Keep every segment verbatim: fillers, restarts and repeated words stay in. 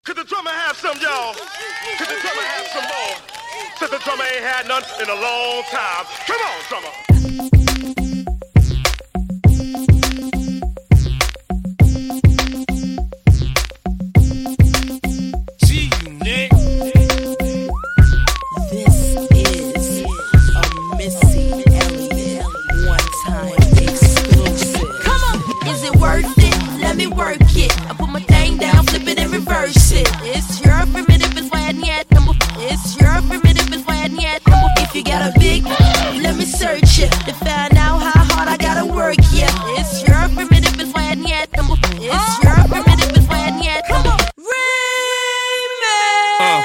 Could the drummer have some, y'all? Could the drummer have some more? Since the drummer ain't had none in a long time. Come on, drummer. G-Unit. This is a Missy Elliott one-time exclusive. Come on, is it worth it? Let me work it. I put my thing down, flip it and reverse it. It's your primitive, it's why I need number. It's your primitive, it's why I need number. If you got a big, let me search it to find out how hard I gotta work. Yeah, it's your primitive, it's why I need number. It's your primitive, it's why I need number. Uh,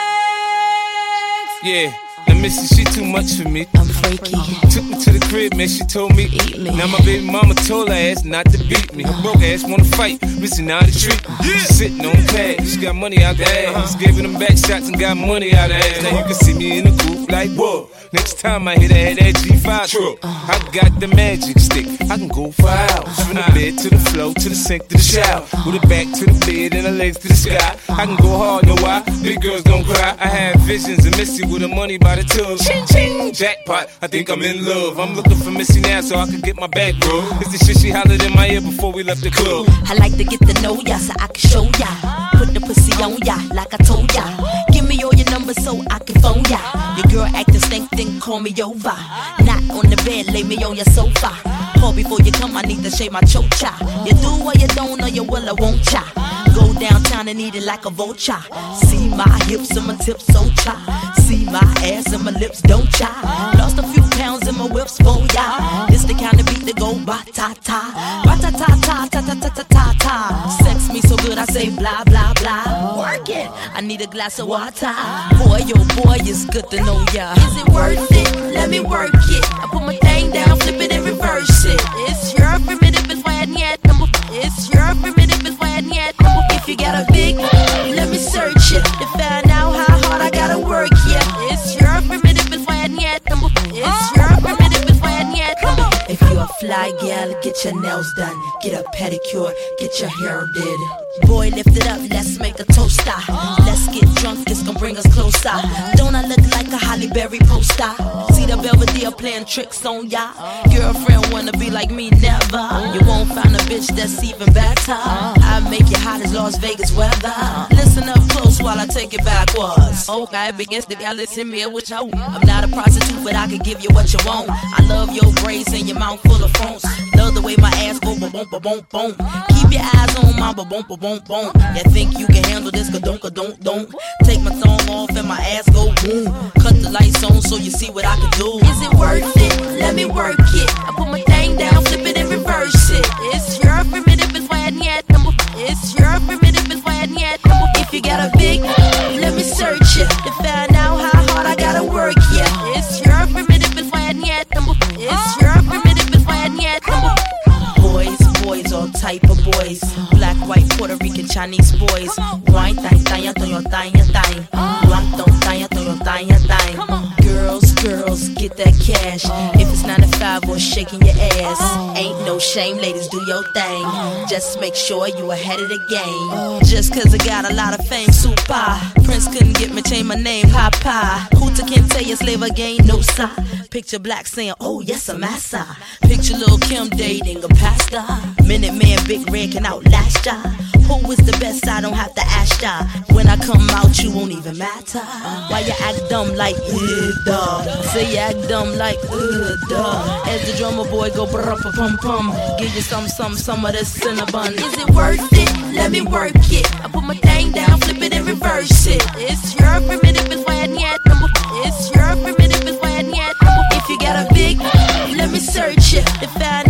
yeah, now Missy, she too much for me. I'm freaky. Took me to the crib, man, she told me Eat me. Now my baby mama told her ass not to beat me. Her broke ass wanna fight, Missy now to treat me. Yeah. She sitting on cash, she got money out the ass. Giving them back shots and got money out the ass. Now you can see me in the coupe like, whoa. Next time I hit her head, that G five truck. I got the magic stick, I can go for hours. From the bed to the floor, to the sink, to the shower. With her back to the bed and her legs to the sky. I can go hard, know why? Big girls don't cry. I had visions of Missy with her money by the tub. Ching ching, jackpot, I think I'm in love. I'm looking for Missy now so I can get my back, bro. It's the shit she hollered in my ear before we left the club. I like to get to know ya so I can show ya. Put the pussy on ya like I told ya. Give me all your numbers so I can phone ya. Your girl acting stink, then call me over. Not on the bed, lay me on your sofa. Call before you come, I need to shave my chocha. You do or you don't, or you will or won't cha. Go downtown and eat it like a vulture. See my hips and my tips so cha. See my ass and my lips don't cha. Lost a few pounds in my whips for ya. It's the kind of beat that go ba-ta-ta. Ba-ta-ta-ta, ta-ta-ta-ta-ta-ta. Sex me so good I say blah, blah, blah. Work it, I need a glass of water. Boy, oh boy, it's good to know ya. Is it worth it? Let me work it. I put my thing down, flip it and reverse it. It's your primitive, it's why I need number. It's your primitive, it's why I need number. If you got a big, let me search it to find out how hard I gotta work. Yeah, it's your primitive, it's why I need number. It's your primitive, it's why I need number. If you a fly gal, get your nails done, get a pedicure, get your hair did. Boy, lift it up, let's make a toaster. Let's get drunk, it's gonna bring us closer. Don't I look like a Holly Berry poster? See the Belvedere playing tricks on ya. Girlfriend wanna be like me, never. You won't find a bitch that's even better. I make you hot as Las Vegas weather. Listen up close while I take it backwards. Okay, begins to y'all listen me what you want. I'm not a prostitute, but I can give you what you want. I love your braids and your mouth full of phones. Love the way my ass go boom boom boom boom. Keep your eyes on my boom boom boom boom. You think you can handle this? Ka don't ka don't don't. Take my thumb off and my ass go boom. Cut the lights on so you see what I can do. Is it worth it? Let me work it. I put my thing down, flip it and reverse it. It's your primitive, it's why I need number. It's your primitive, it's why I need number. If you got a big, let me search it to find out how hard I gotta work. Yeah, it's your primitive, it's why I need number. It's your primitive, it's why I need number. Boys, boys, all type of boys. Black, white, Puerto Rican, Chinese boys. Wine, thang, thang, thang, thang, thang. Black, don't thang, thang, thang, thang. Girls, girls, get that cash. If it's nine to five or shaking your ass, ain't no shame, ladies, do your thing. Just make sure you ahead of the game. Just cause I got a lot of fame, super. Prince couldn't get me, change my name, Papa. Hooter can't tell you slave again, no sir. Picture Black saying, oh yes, I'm massa. Picture Lil' Kim dating a pastor. Minute Man, Big Red can outlast ya. Who is the best? I don't have to ask ya. When I come out, you won't even matter. Why you act dumb like, ugh, duh. Say you act dumb like, ugh, duh. As the drummer boy go brr-pum pum. Give you some, some, some of this cinnamon. Is it worth it? Let me work it. I put my thing down, flip it and reverse it. It's your primitive, it's why I need number. It's your primitive, it's why I need number. If you got a big, let me search it to find